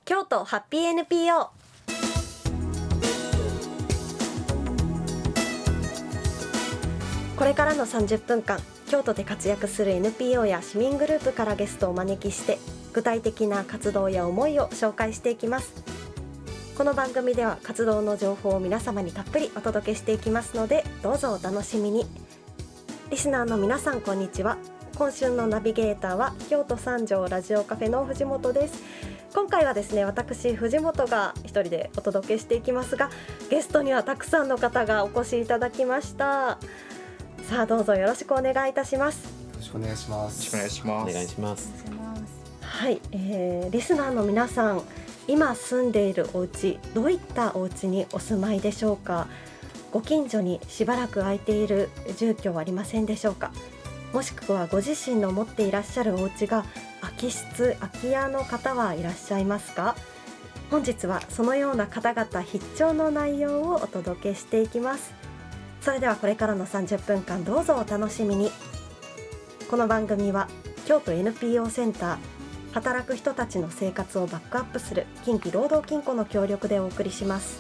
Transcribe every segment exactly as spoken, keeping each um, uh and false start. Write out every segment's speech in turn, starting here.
京都ハッピー エヌピーオー。 これからのさんじゅっぷんかん、京都で活躍する エヌピーオー や市民グループからゲストをお招きして、具体的な活動や思いを紹介していきます。この番組では活動の情報を皆様にたっぷりお届けしていきますので、どうぞお楽しみに。リスナーの皆さん、こんにちは。今週のナビゲーターは京都三条ラジオカフェの藤本です。今回はですね、私藤本が一人でお届けしていきますが、ゲストにはたくさんの方がお越しいただきました。さあ、どうぞよろしくお願いいたします。 よろしくお願いします。 よろしくお願いします。 お願いします。 はい、えー、リスナーの皆さん、今住んでいるお家、どういったお家にお住まいでしょうか。ご近所にしばらく空いている住居はありませんでしょうか。もしくはご自身の持っていらっしゃるお家が空き室、空き家の方はいらっしゃいますか。本日はそのような方々必聴の内容をお届けしていきます。それではこれからのさんじゅっぷんかん、どうぞお楽しみに。この番組は京都 エヌピーオー センター、働く人たちの生活をバックアップする近畿労働金庫の協力でお送りします。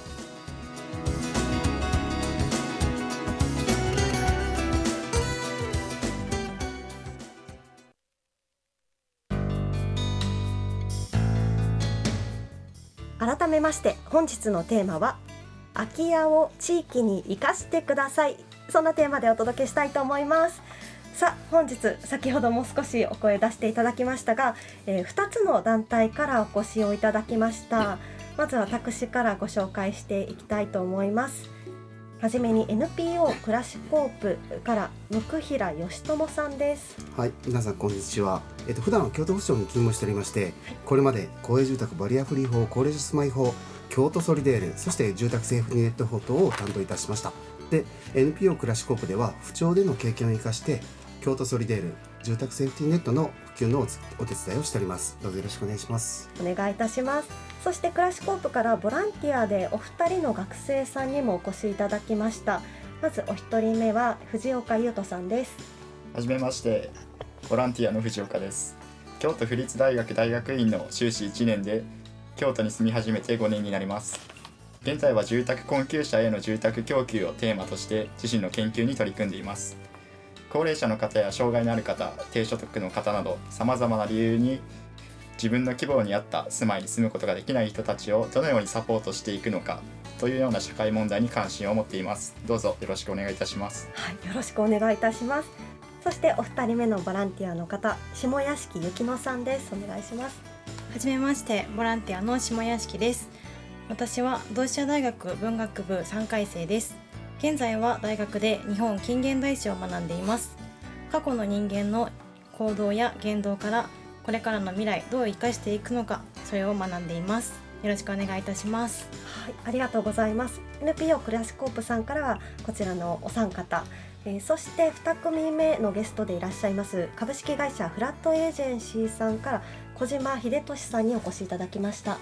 改めまして、本日のテーマは空き家を地域に生かしてください。そんなテーマでお届けしたいと思います。さあ、本日先ほども少しお声出していただきましたが、えー、ふたつの団体からお越しをいただきました。まず私からご紹介していきたいと思います。はじめに エヌピーオー クラシコープから向平義友さんです。 はい、皆さんこんにちは。えっと普段は京都府庁に勤務しておりまして、これまで公営住宅バリアフリー法、高齢者住まい法、京都ソリデール、そして住宅セーフティネット法等を担当いたしました。で エヌピーオー クラシコープでは府庁での経験を生かして京都ソリデール、住宅セーフティネットの普及のお手伝いをしております。どうぞよろしくお願いします。 お願いいたします。そしてクラシコープからボランティアでお二人の学生さんにもお越しいただきました。まずお一人目は藤岡優斗さんです。 はじめまして、ボランティアの藤岡です。京都府立大学大学院の修士いちねんで京都に住み始めてごねんになります。現在は住宅困窮者への住宅供給をテーマとして自身の研究に取り組んでいます。高齢者の方や障害のある方、低所得の方など様々な理由に自分の希望に合った住まいに住むことができない人たちをどのようにサポートしていくのかというような社会問題に関心を持っています。どうぞよろしくお願いいたします。 はい、よろしくお願いいたします。そしてお二人目のボランティアの方、下屋敷ゆきのさんです。お願いします。 はじめまして、ボランティアの下屋敷です。私は同志社大学文学部さんかい生です。現在は大学で日本近現代史を学んでいます。過去の人間の行動や言動からこれからの未来どう生かしていくのか、それを学んでいます。よろしくお願いいたします。 はい、ありがとうございます。 エヌピーオー クラシコープさんからはこちらのお三方、えー、そしてに組目のゲストでいらっしゃいます株式会社フラットエージェンシーさんから小島秀俊さんにお越しいただきました。 はい、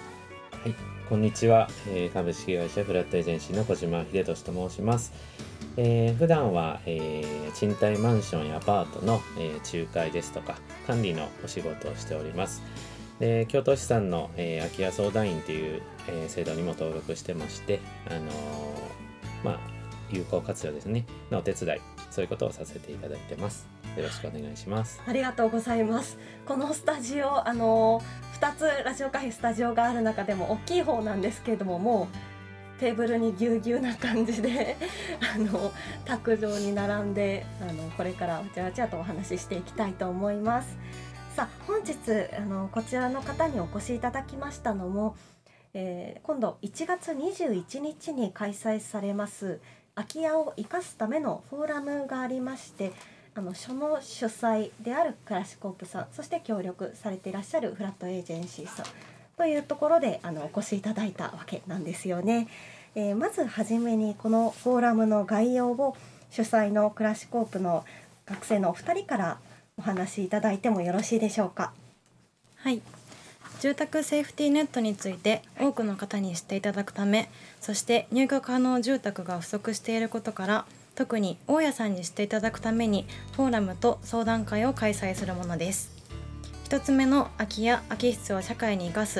こんにちは、えー、株式会社フラットエージェンシーの小島秀俊と申します。えー、普段は、えー、賃貸マンションやアパートの、えー、仲介ですとか管理のお仕事をしております。で京都市産の、えー、空き家相談員という、えー、制度にも登録してまして、あのー、まあ有効活用ですねのお手伝い、そういうことをさせていただいてます。よろしくお願いします。 ありがとうございます。このスタジオ、あのふたつラジオカフェスタジオがある中でも大きい方なんですけれども、もうテーブルにぎゅうぎゅうな感じであの卓上に並んで、あのこれからわちゃわちゃとお話ししていきたいと思います。さあ、本日あのこちらの方にお越しいただきましたのも、えー、今度いちがつにじゅういちにちに開催されます空き家を生かすためのフォーラムがありまして、あのその主催であるクラシコープさん、そして協力されていらっしゃるフラットエージェンシーさんというところであのお越しいただいたわけなんですよね。えー、まずはじめにこのフォーラムの概要を主催のクラシコープの学生のお二人からお話しいただいてもよろしいでしょうか。 はい、住宅セーフティーネットについて多くの方に知っていただくため、そして入居可能住宅が不足していることから、特に大家さんに知っていただくためにフォーラムと相談会を開催するものです。一つ目の空き家空き室を社会に生かす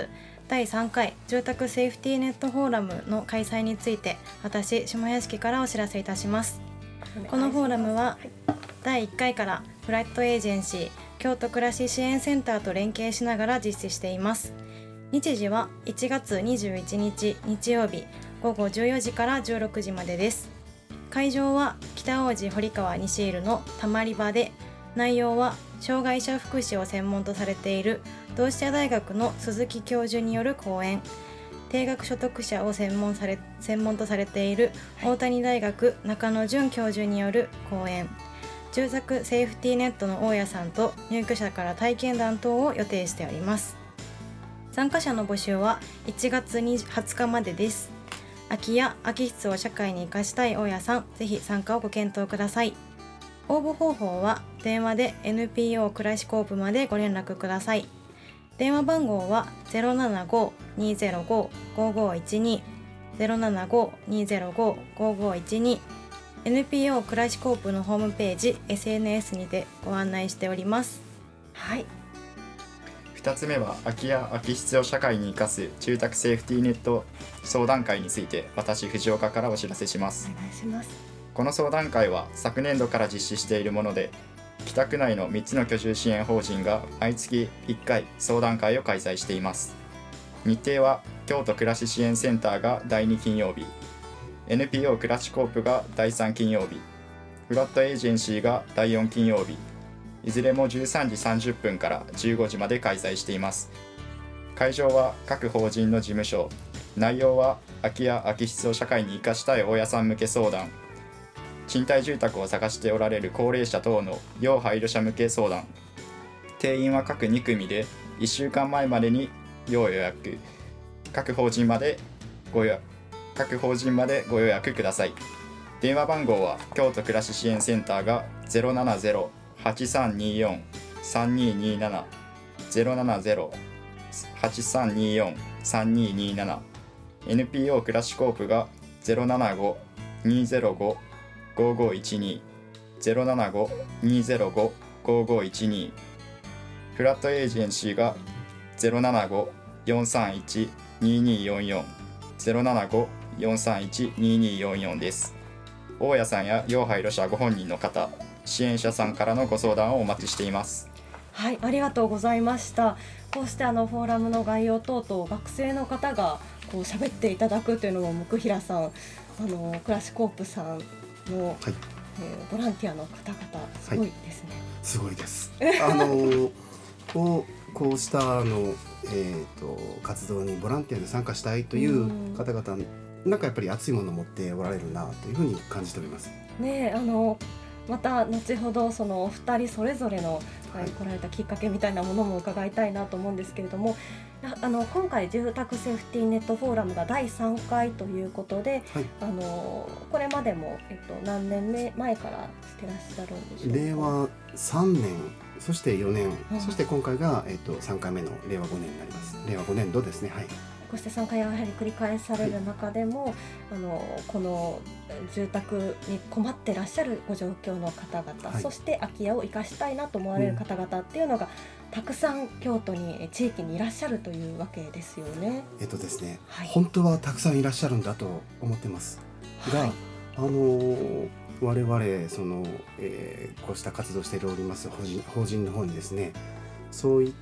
だいさんかい住宅セーフティーネットフォーラムの開催について私下屋敷からお知らせいたします。このフォーラムはだいいっかいからフラットエージェンシー京都暮らし支援センターと連携しながら実施しています。日時はいちがつにじゅういちにち日曜日ごごじゅうよじからじゅうろくじまでです。会場は北大路堀川西入のたまり場で、内容は障害者福祉を専門とされている同志社大学の鈴木教授による講演、定額所得者を専門され専門とされている大谷大学中野淳教授による講演、住宅セーフティーネットの大家さんと入居者から体験談等を予定しております。参加者の募集はいちがつはつかまでです。空き家・空き室を社会に生かしたい大家さん、ぜひ参加をご検討ください。応募方法は電話で エヌピーオー 暮らしコープまでご連絡ください。電話番号は ゼロななご にーゼロご ごーごーいちに ゼロななご にーゼロご ごーごーいちに エヌピーオー 暮らしコープのホームページ エスエヌエス にてご案内しております。 はい。 ふたつめは空き家・空き室を社会に生かす住宅セーフティーネット相談会について私藤岡からお知らせします。 お願いします。 この相談会は昨年度から実施しているもので、北区内のみっつの居住支援法人が毎月いっかい相談会を開催しています。日程は京都暮らし支援センターがだいに金曜日、 エヌピーオー 暮らしコープがだいさん金曜日、フラットエージェンシーがだいよん金曜日、いずれもじゅうさんじさんじゅっぷんからじゅうごじまで開催しています。会場は各法人の事務所。内容は空き家・空き室を社会に生かしたい大家さん向け相談、賃貸住宅を探しておられる高齢者等の要配慮者向け相談。定員は各に組でいっしゅうかんまえまでに要予約。各法人までご予約各法人までご予約ください。電話番号は京都暮らし支援センターが ゼロななゼロ はちさんによん さんにになな ゼロななゼロ はちさんによん さんにになな、 エヌピーオー 暮らしコープが ゼロななご にーゼロご ごーごーいちに ゼロななご にーゼロご ごーごーいちに、フラットエージェンシーが ゼロななご よんさんいち にーにーよんよん ゼロななご よんさんいち にーにーよんよんです。大家さんや要配慮者ご本人の方、支援者さんからのご相談をお待ちしています。 はい、ありがとうございました。こうしてあのフォーラムの概要等々学生の方がこう喋っていただくというのも、向平さん、あの暮らしコープさんの、はい、えー、ボランティアの方々すごいですね。はい、 すごいです。あのこうこうしたあの、えー、と活動にボランティアで参加したいという方々、なんかやっぱり熱いものを持っておられるなというふうに感じております。 ね、あのまた後ほどそのお二人それぞれの、はい、来られたきっかけみたいなものも伺いたいなと思うんですけれども、あの今回住宅セーフティーネットフォーラムがだいさんかいということで、はい、あのこれまでも、えっと、何年目前からしてらっしゃるんでしょうか。 令和さんねん、そしてよねん、うん、そして今回が、えっと、さんかいめの令和ごねんになります。令和ごねんどですね。はい、 こうしてさんかいやはり繰り返される中でも、はい、あのこの住宅に困ってらっしゃるご状況の方々、はい、そして空き家を生かしたいなと思われる方々っていうのが、うん、たくさん京都に地域にいらっしゃるというわけですよね。 えっとですね、はい、本当はたくさんいらっしゃるんだと思ってますが、はい、あの我々その、えー、こうした活動しております法人、法人の方にですね、そういった、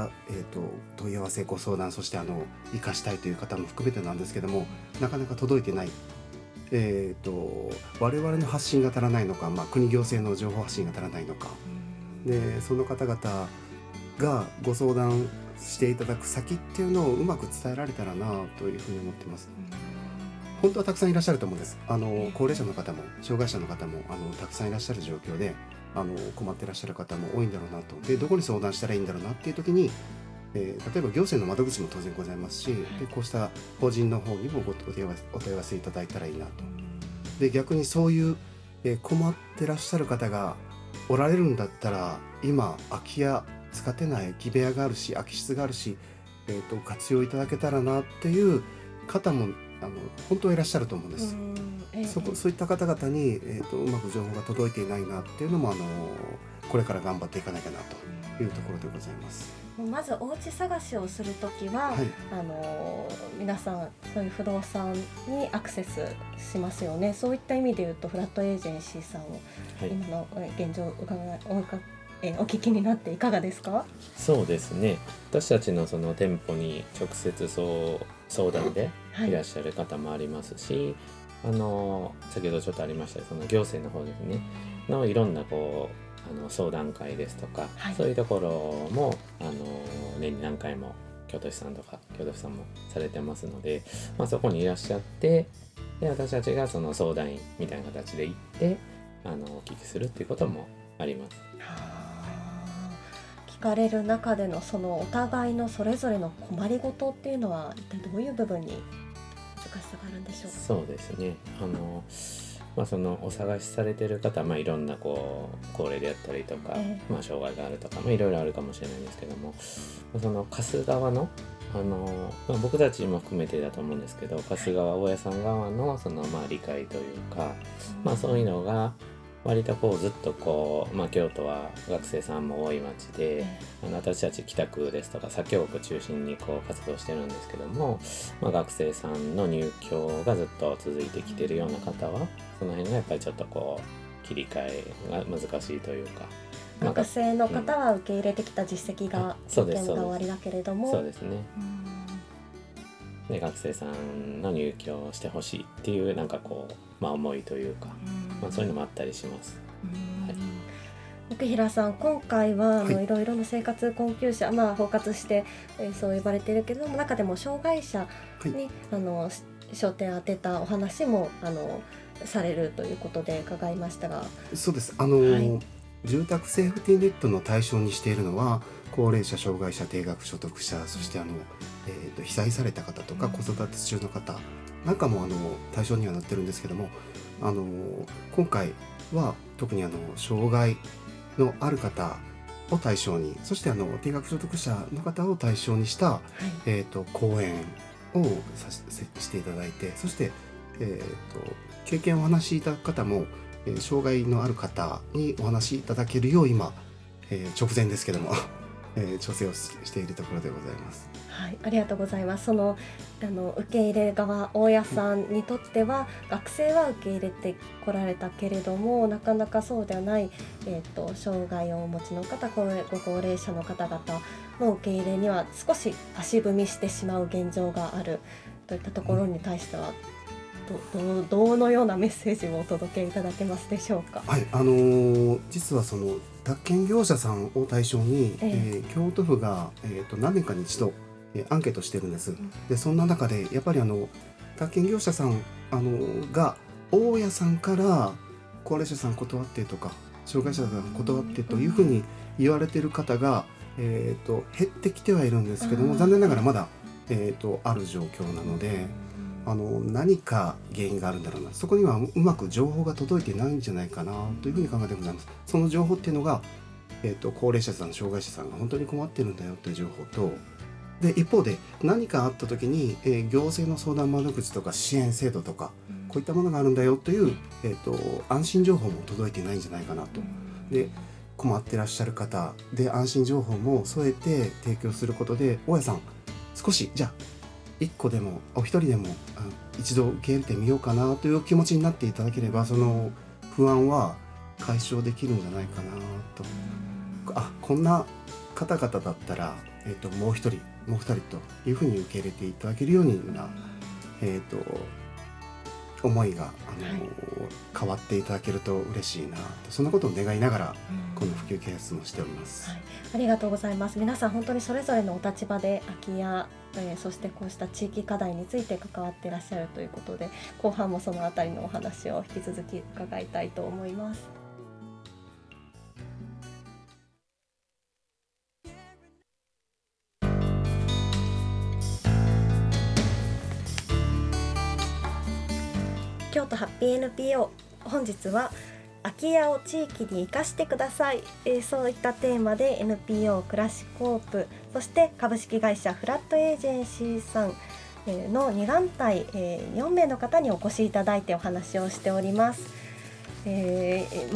えー、と問い合わせご相談、そしてあの生かしたいという方も含めてなんですけども、なかなか届いてない、えー、と我々の発信が足らないのか、まあ、国行政の情報発信が足らないのかで、その方々がご相談していただく先っていうのをうまく伝えられたらなというふうに思ってます。本当はたくさんいらっしゃると思うんです。あの高齢者の方も障害者の方もあのたくさんいらっしゃる状況で、あの困ってらっしゃる方も多いんだろうなと。でどこに相談したらいいんだろうなっていう時に、えー、例えば行政の窓口も当然ございますし、でこうした法人の方にも ごお問い合わせ、お問い合わせいただいたらいいなと。で逆にそういう、えー、困ってらっしゃる方がおられるんだったら、今空き家使ってない空き部屋があるし、空き室があるし、えー、と活用いただけたらなっていう方もあの本当はいらっしゃると思うんです。えー、そこそういった方々に、えー、とうまく情報が届いていないなっていうのも、あのこれから頑張っていかなきゃなというところでございます。 まずお家探しをするときは、 はい、 あの皆さんそういう不動産にアクセスしますよね。そういった意味でいうとフラットエージェンシーさんを今の現状伺いお伺いえお聞きになっていかがですか？ そうですね、私たちのその店舗に直接そう相談でいらっしゃる方もありますし、はい、あの先ほどちょっとありましたその行政の方ですねのいろんなこうあの相談会ですとか、はい、そういうところもあの年に何回も京都市さんとか京都府さんもされてますので、まあ、そこにいらっしゃってで私たちがその相談員みたいな形で行ってあのお聞きするっていうこともあります。 聞かれる中でのそのお互いのそれぞれの困りごとっていうのは一体どういう部分に難しさがあるんでしょうか？ そうですね、あのまあ、そのお探しされてる方、まあ、いろんなこう高齢であったりとか、えーまあ、障害があるとか、まあ、いろいろあるかもしれないんですけども、その貸す側の、あの、まあ、僕たちも含めてだと思うんですけど、貸す側大家さん側のその、まあ、理解というか、まあ、そういうのが割とこうずっとこう、まあ、京都は学生さんも多い町で、あの私たち北区ですとか左京区中心にこう活動してるんですけども、まあ、学生さんの入居がずっと続いてきてるような方はその辺がやっぱりちょっとこう切り替えが難しいというか、 学生の方は受け入れてきた実績が経験が終わりだけれども、 そうですね、で学生さんの入居をしてほしいっていうなんかこう、まあ、思いというか、まあ、そういうのもあったりします。はい、 奥平さん、今回はあの、はい、いろいろな生活困窮者、まあ、包括して、えー、そう呼ばれているけれども中でも障害者に、はい、あの焦点を当てたお話もあのされるということで伺いましたが。 そうです、あの、はい、住宅セーフティーネットの対象にしているのは高齢者、障害者、低額所得者、そしてあの、えー、と被災された方とか子育て中の方なんかもあの対象にはなってるんですけども、あの今回は特にあの障害のある方を対象に、そしてあの低額所得者の方を対象にした、はい、えー、と講演をさせしていただいて、そして、えー、と経験をお話しいただく方も、えー、障害のある方にお話しいただけるよう今、えー、直前ですけどもえー、調整をしているところでございます。 はい、ありがとうございます。そのあの受け入れ側大家さんにとっては、うん、学生は受け入れてこられたけれどもなかなかそうではない、えー、と障害をお持ちの方、ご高齢者の方々の受け入れには少し足踏みしてしまう現状があるといったところに対しては、うん、ど, どのようなメッセージをお届けいただけますでしょうか？ はい、あのー、実はその宅建業者さんを対象に、えーえー、京都府が、えー、と何年かに一度、えー、アンケートしてるんです。うん、でそんな中でやっぱりあの宅建業者さん、あのー、が大家さんから高齢者さん断ってとか障害者さん断ってというふうに言われている方が、えー、と減ってきてはいるんですけども、残念ながらまだ、えー、とある状況なので、あの何か原因があるんだろうな、そこにはうまく情報が届いてないんじゃないかなというふうに考えてございます。その情報っていうのが、えー、と高齢者さん、障害者さんが本当に困ってるんだよという情報と、で一方で何かあった時に、えー、行政の相談窓口とか支援制度とか、うん、こういったものがあるんだよという、えー、と安心情報も届いてないんじゃないかなと。で困ってらっしゃる方で安心情報も添えて提供することで、大家さん少しじゃあ一個でもお一人でも一度受け入れてみようかなという気持ちになっていただければ、その不安は解消できるんじゃないかなと。あ、こんな方々だったら、えー、ともう一人もう二人というふうに受け入れていただけるような、えー、と思いが、あの、はい、変わっていただけると嬉しいなと、そんなことを願いながらこの普及啓発もしております。 はい、ありがとうございます。皆さん本当にそれぞれのお立場で空き家、えー、そしてこうした地域課題について関わっていらっしゃるということで、後半もそのあたりのお話を引き続き伺いたいと思います。京都ハッピー エヌピーオー、 本日は空き家を地域に生かしてください、えー、そういったテーマで エヌピーオー クラシコープ、そして株式会社フラットエージェンシーさんのに団体、えー、よん名の方にお越しいただいてお話をしております。えーまあ、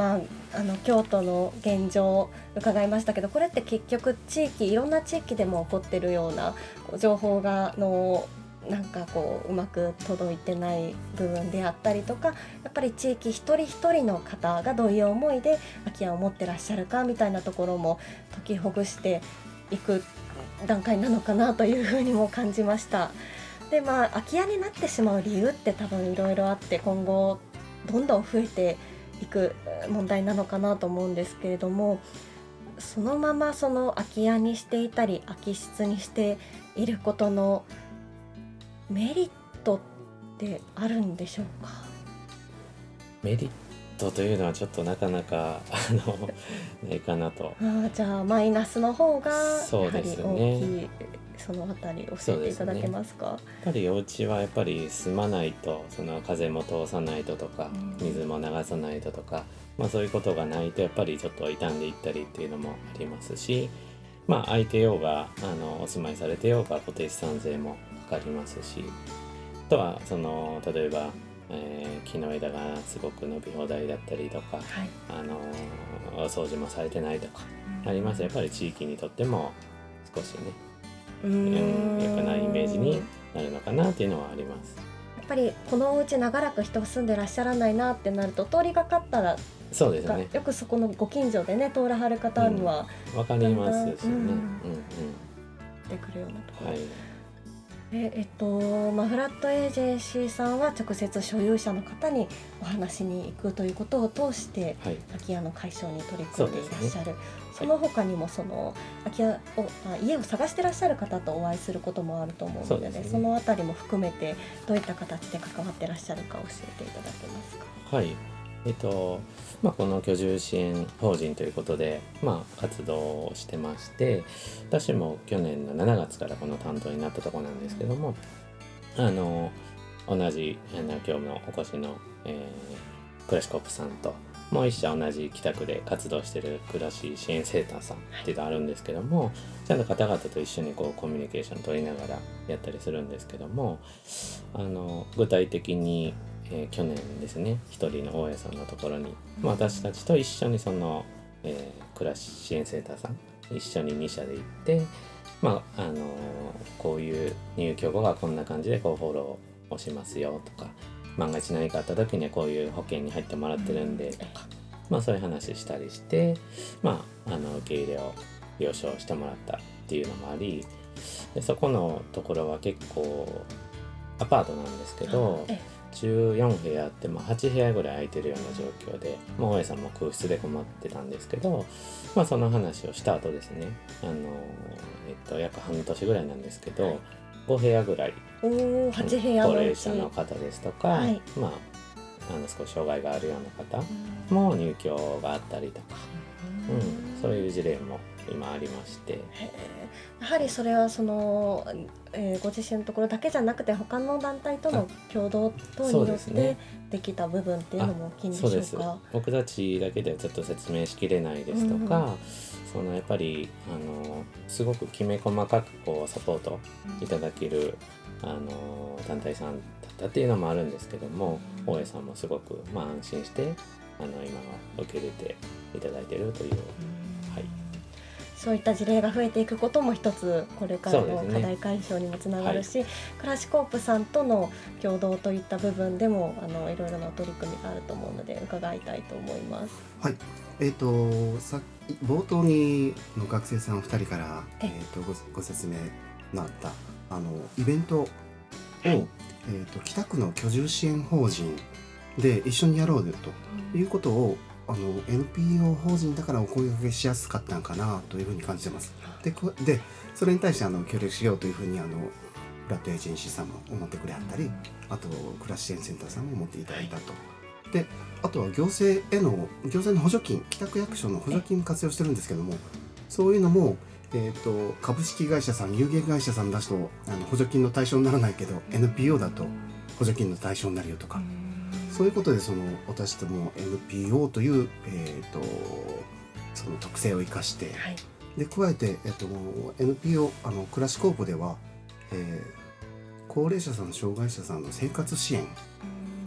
あの京都の現状を伺いましたけど、これって結局地域いろんな地域でも起こってるような情報がのなんかこううまく届いてない部分であったりとか、やっぱり地域一人一人の方がどういう思いで空き家を持ってらっしゃるかみたいなところも解きほぐしていく段階なのかなというふうにも感じました。でまあ空き家になってしまう理由って多分いろいろあって、今後どんどん増えていく問題なのかなと思うんですけれども、そのままその空き家にしていたり空き室にしていることのメリットってあるんでしょうか？ メリットというのはちょっとなかなかあのないかなと。 あじゃあマイナスの方がやそうはりですね大きい、そのあたり教えていただけますか？ やっぱりお家はやっぱり住まないと、その風も通さないととか、 うん水も流さないととか、まあ、そういうことがないとやっぱりちょっと傷んでいったりっていうのもありますし、まあ空いてようがあのお住まいされてようが固定資産税もかかりますし、あとはその例えば、えー木の枝がすごく伸び放題だったりとか、 はい、 あのお掃除もされてないとかあります。やっぱり地域にとっても少しね、 うーうんん良くないイメージになるのかなっていうのはあります。 やっぱりこのお家長らく人住んでらっしゃらないなってなると、通りがかったらそうですね。 よくそこのご近所でね通らはる方にはわかりますしね。 うんうんうん。 出てくるようなところ、 はい。 でえっとまあ、フラットエージェンシーさんは直接所有者の方にお話しに行くということを通してはい。 空き家の解消に取り組んでいらっしゃる。そ,、 すねの他にもその空き家をあ家を探してらっしゃる方とお会いすることもあると思うので、ね、 そうですねそのあたりも含めてどういった形で関わってらっしゃるか教えていただけますか？ はい。えっとまあ、この居住支援法人ということで、まあ、活動をしてまして、私も去年のしちがつからこの担当になったところなんですけども、あの同じあの今日のお越しの、えー、クラシコップさんともう一社同じ北区で活動している暮らし支援センターさんっていうのがあるんですけども、ちゃんと方々と一緒にこうコミュニケーション取りながらやったりするんですけども、あの具体的にえー、去年ですね、一人の大家さんのところに、まあ、私たちと一緒にその、えー、暮らし支援センターさん一緒にに社で行って、まああのー、こういう入居後がこんな感じでこうフォローをしますよとか、万が一何かあった時にはこういう保険に入ってもらってるんでとか、まあ、そういう話したりして、まあ、あの受け入れを了承してもらったっていうのもあり、でそこのところは結構アパートなんですけど、じゅうよんへやあってもはちへやぐらい空いてるような状況で、まあ、大家さんも空室で困ってたんですけど、まあ、その話をした後ですね、あの、えっと、約半年ぐらいなんですけど、ごへやぐらいおーはちへやの高うち齢者の方ですとか、 はいまあ、あの少し障害があるような方も入居があったりとか、うん、そういう事例も今ありまして、 へーやはりそれはその、えーご自身のところだけじゃなくて他の団体との共同等によってそうですねできた部分っていうのも大きいんでしょうか？ そうです。僕たちだけではちょっと説明しきれないですとか、 うんそのやっぱりあのすごくきめ細かくこうサポートいただける、あの団体さんだったっていうのもあるんですけども、 うん大家さんもすごく、まあ、安心してあの今は受け入れていただいているという、はい、 そういった事例が増えていくことも一つこれからのそうですね課題解消にもつながるし、クラシコープさんとの共同といった部分でもあのいろいろな取り組みがあると思うので伺いたいと思います。 はい、えー、とさ冒頭にの学生さんふたりから、ええー、と ご, ご説明のあったあのイベントを、 はいえー、と北区の居住支援法人で一緒にやろうということをあの エヌピーオー 法人だからお声掛けしやすかったのかなというふうに感じてます。で, こでそれに対してあの協力しようというふうにあのフラットエージェンシーさんも思ってくれはったり、あと暮らし支援センターさんも思っていただいたと。であとは行政への行政の補助金、北区役所の補助金活用してるんですけども、そういうのも、えー、と株式会社さん、有限会社さん出すとあの補助金の対象にならないけど エヌピーオー だと補助金の対象になるよとか、そういうことでその私ども エヌピーオー という、えー、とその特性を生かして、 はい、 で加えて、えー、と エヌピーオー あのクラシコープでは、えー、高齢者さん、障害者さんの生活支援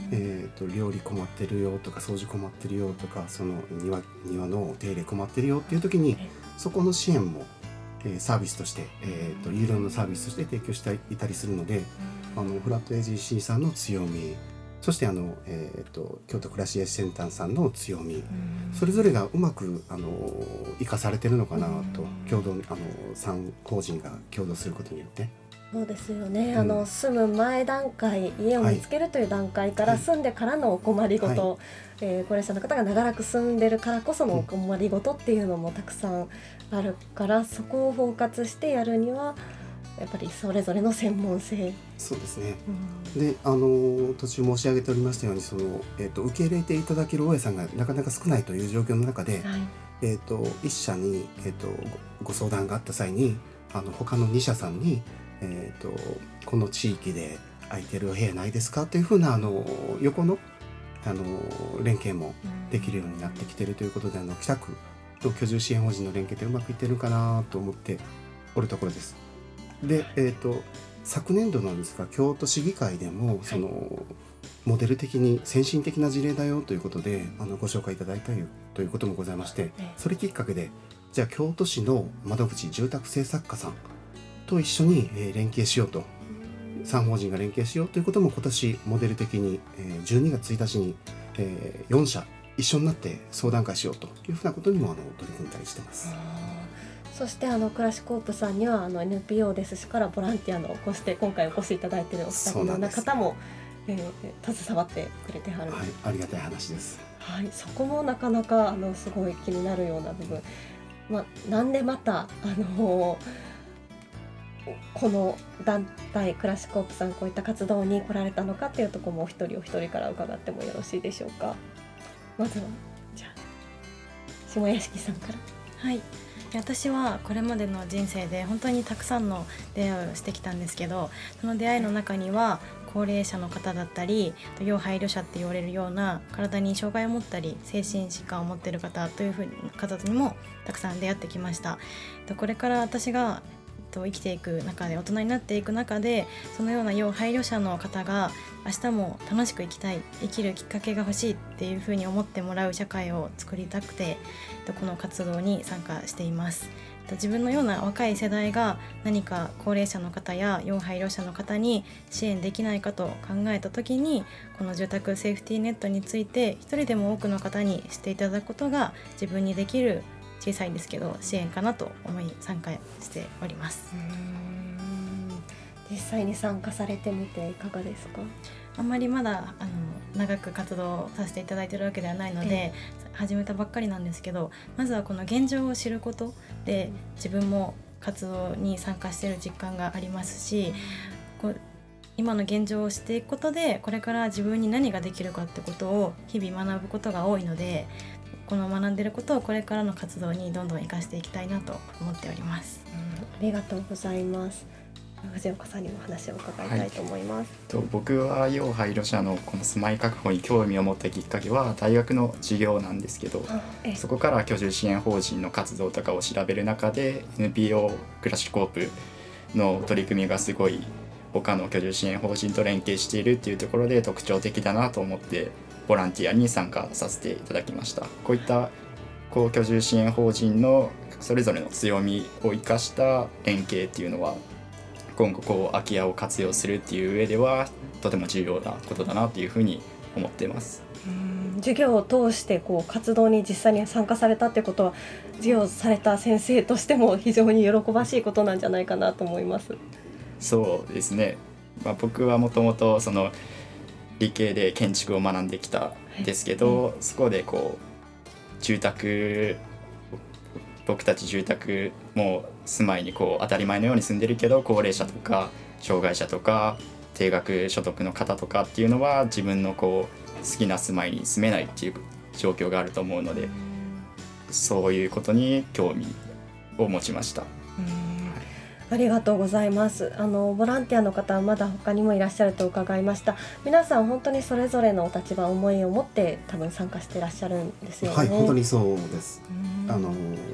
えー、と料理困ってるよとか掃除困ってるよとかその 庭, 庭の手入れ困ってるよっていう時にそこの支援も、えー、サービスとして、えー、と有料のサービスとして提供していたりするので、あのフラット エージーシー さんの強み、そしてあの、えー、と京都暮らしやしセンターさんの強み、それぞれがうまくあの生かされてるのかなと、共同あのさん法人が共同することによって。 そうですよね、 うん、 あの住む前段階、家を見つけるという段階から、はい、住んでからのお困りごと、はい、えー、高齢者の方が長らく住んでるからこそのお困りごとっていうのもたくさんあるから、そこを包括してやるにはやっぱりそれぞれの専門性。 そうですね、 うん、 であの途中申し上げておりましたようにその、えー、と受け入れていただける大家さんがなかなか少ないという状況の中で、はい、えー、と一社に、えー、と ご, ご相談があった際にあの他のに社さんにえー、とこの地域で空いてるお部屋ないですかというふうなあの横の、あの連携もできるようになってきているということで、あの北区と居住支援法人の連携ってうまくいってるかなと思っておるところです。で、えー、と昨年度なんですが京都市議会でもその、はい、モデル的に先進的な事例だよということであのご紹介いただいたということもございまして、それきっかけでじゃあ京都市の窓口住宅政策課さんと一緒に連携しようと、さん法人が連携しようということも今年モデル的にじゅうにがつついたちによん社一緒になって相談会しようというふうなことにもあの取り組んだりしてます。 そしてあのクラシコープさんにはあの エヌピーオー ですしからボランティアのこうして今回お越しいただいているお二人のような方も、えー、携わってくれてはる、 はい、ありがたい話です。 はい、そこもなかなかあのすごい気になるような部分、まあ、なんでまたあのこの団体クラシコープさんこういった活動に来られたのかっていうところもお一人お一人から伺ってもよろしいでしょうか。まずはじゃあ下屋敷さんから。 はい、私はこれまでの人生で本当にたくさんの出会いをしてきたんですけど、その出会いの中には高齢者の方だったり要配慮者って言われるような体に障害を持ったり精神疾患を持っている方というふうに方にもたくさん出会ってきました。これから私がと生きていく中で大人になっていく中でそのような要配慮者の方が明日も楽しく生きたい、生きるきっかけが欲しいっていうふうに思ってもらう社会を作りたくてこの活動に参加しています。自分のような若い世代が何か高齢者の方や要配慮者の方に支援できないかと考えた時にこの住宅セーフティーネットについて一人でも多くの方に知っていただくことが自分にできる小さいんですけど支援かなと思い参加しております。 うーん、実際に参加されてみていかがですか？ あんまりまだあの長く活動させていただいているわけではないので、えー、始めたばっかりなんですけど、まずはこの現状を知ることで自分も活動に参加している実感がありますし、こう今の現状を知っていくことでこれから自分に何ができるかってことを日々学ぶことが多いので、この学んでいることをこれからの活動にどんどん生かしていきたいなと思っております。 うん、ありがとうございます。藤岡さんにも話を伺いたいと思います。はい、 と僕は要配慮者のこの住まい確保に興味を持ったきっかけは大学の授業なんですけど、そこから居住支援法人の活動とかを調べる中で エヌピーオー クラシコープの取り組みがすごい他の居住支援法人と連携しているっていうところで特徴的だなと思ってボランティアに参加させていただきました。こういったこう居住支援法人のそれぞれの強みを生かした連携っていうのは今後こう空き家を活用するっていう上ではとても重要なことだなというふうに思っています。 うん、授業を通してこう活動に実際に参加されたってことは授業された先生としても非常に喜ばしいことなんじゃないかなと思います。 そうですね、まあ、僕はもともとその理系で建築を学んできたんですけど、はい、そこでこう住宅僕たち住宅も住まいにこう当たり前のように住んでるけど高齢者とか障害者とか低額所得の方とかっていうのは自分のこう好きな住まいに住めないっていう状況があると思うので、そういうことに興味を持ちました。 ありがとうございます。あのボランティアの方はまだ他にもいらっしゃると伺いました。皆さん本当にそれぞれのお立場思いを持って多分参加していらっしゃるんですよね。 はい、本当にそうです。あの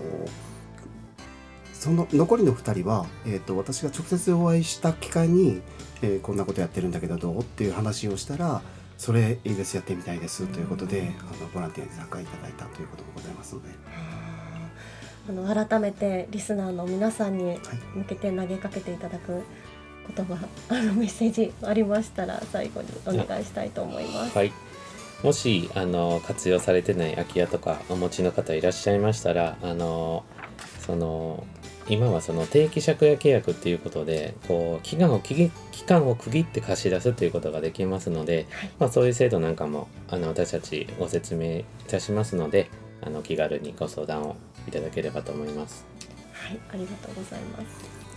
その残りのふたりは、えーと、私が直接お会いした機会に、えー、こんなことやってるんだけどどうっていう話をしたら、 それいいです、やってみたいですということで、あのボランティアに参加いただいたということもございますので、 あの改めてリスナーの皆さんに向けて投げかけていただく言葉、あのメッセージありましたら最後にお願いしたいと思います。 はい、もしあの活用されてない空き家とかお持ちの方いらっしゃいましたら、あのその今はその定期借家契約っていうことでこう期間を期間を区切って貸し出すということができますので、はい、まあ、そういう制度なんかもあの私たちご説明いたしますので、あの気軽にご相談をいただければと思います。 はい、ありがとうございます。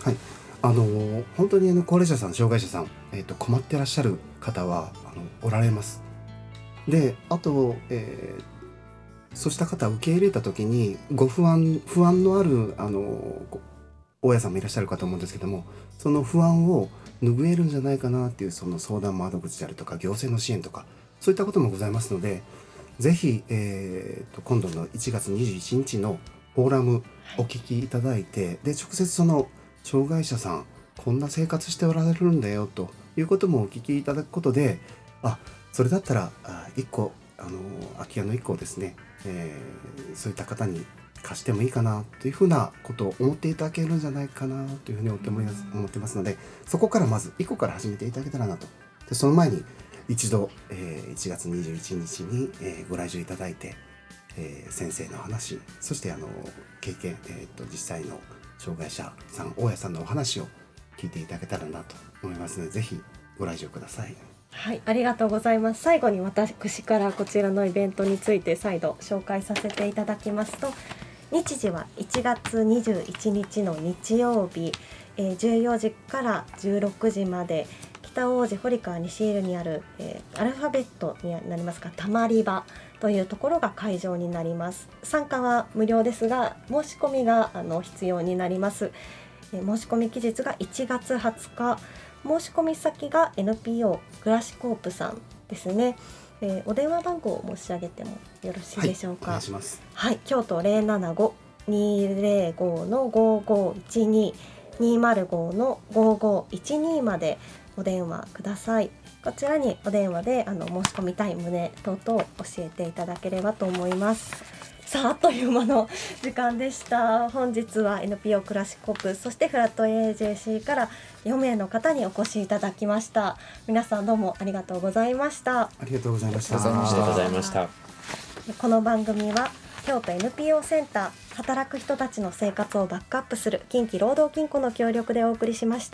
はい、あの本当にあの高齢者さん、障害者さん、えーと、困ってらっしゃる方はあのおられます。で、あと、えー、そうした方を受け入れた時にご不安不安のあるあの大家さんもいらっしゃるかと思うんですけども、その不安を拭えるんじゃないかなっていうその相談窓口であるとか行政の支援とかそういったこともございますので、ぜひ、えー、と今度のいちがつにじゅういちにちのフォーラムお聞きいただいて、はい、で直接その障害者さんこんな生活しておられるんだよということもお聞きいただくことで、あ、それだったらいっこあの空き家のいっこをですね、えー、そういった方に貸してもいいかなというふうなことを思っていただけるんじゃないかなというふうに思ってますので、そこからまずいっこから始めていただけたらなと。でその前に一度、えー、いちがつにじゅういちにちに、えー、ご来場いただいて、えー、先生の話、そしてあの経験、えー、と実際の障害者さん、大家さんのお話を聞いていただけたらなと思いますので、ぜひご来場ください。 はい、ありがとうございます。最後に私からこちらのイベントについて再度紹介させていただきますと、日時はいちがつにじゅういちにちの日曜日、えー、じゅうよじからじゅうろくじまで北大路堀川西入にある、えー、アルファベットになりますか、たまり場というところが会場になります。参加は無料ですが申し込みがあの必要になります。えー、申し込み期日がいちがつはつか、申し込み先が エヌピーオー クラシコープさんですね。えー、お電話番号を申し上げてもよろしいでしょうか。 はい、お願いします。 はい、京都 ゼロななご にーぜろご のごごいちに にーまるご のごごいちにまでお電話ください。こちらにお電話であの申し込みたい旨等々教えていただければと思います。さあ、あっという間の時間でした。本日は エヌピーオー クラシコープ、そしてフラット エージェーシー からよめいの方にお越しいただきました。皆さんどうもありがとうございました。 ありがとうございました。 ありがとうございました。 この番組は京都 エヌピーオー センター、働く人たちの生活をバックアップする近畿労働金庫の協力でお送りしました。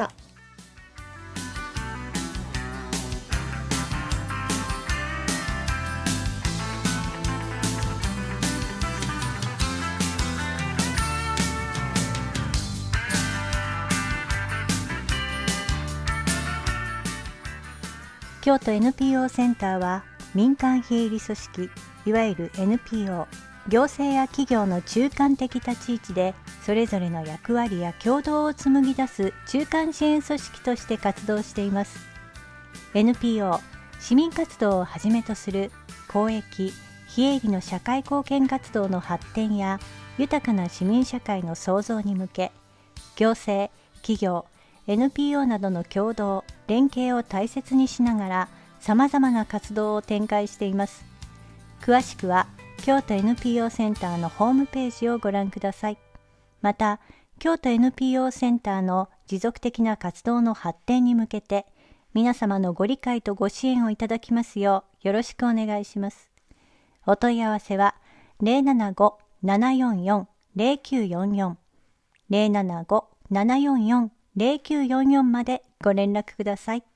京都 エヌピーオー センターは民間非営利組織、いわゆる エヌピーオー、行政や企業の中間的立ち位置でそれぞれの役割や共同を紡ぎ出す中間支援組織として活動しています。 エヌピーオー 市民活動をはじめとする公益・非営利の社会貢献活動の発展や豊かな市民社会の創造に向け、行政・企業、エヌピーオー などの共同・連携を大切にしながらさまざまな活動を展開しています。詳しくは京都 エヌピーオー センターのホームページをご覧ください。また、京都 エヌピーオー センターの持続的な活動の発展に向けて皆様のご理解とご支援をいただきますようよろしくお願いします。お問い合わせは ゼロななご ななよんよん ゼロきゅうよんよん ゼロななご ななよんよん ゼロきゅうよんよんまでご連絡ください。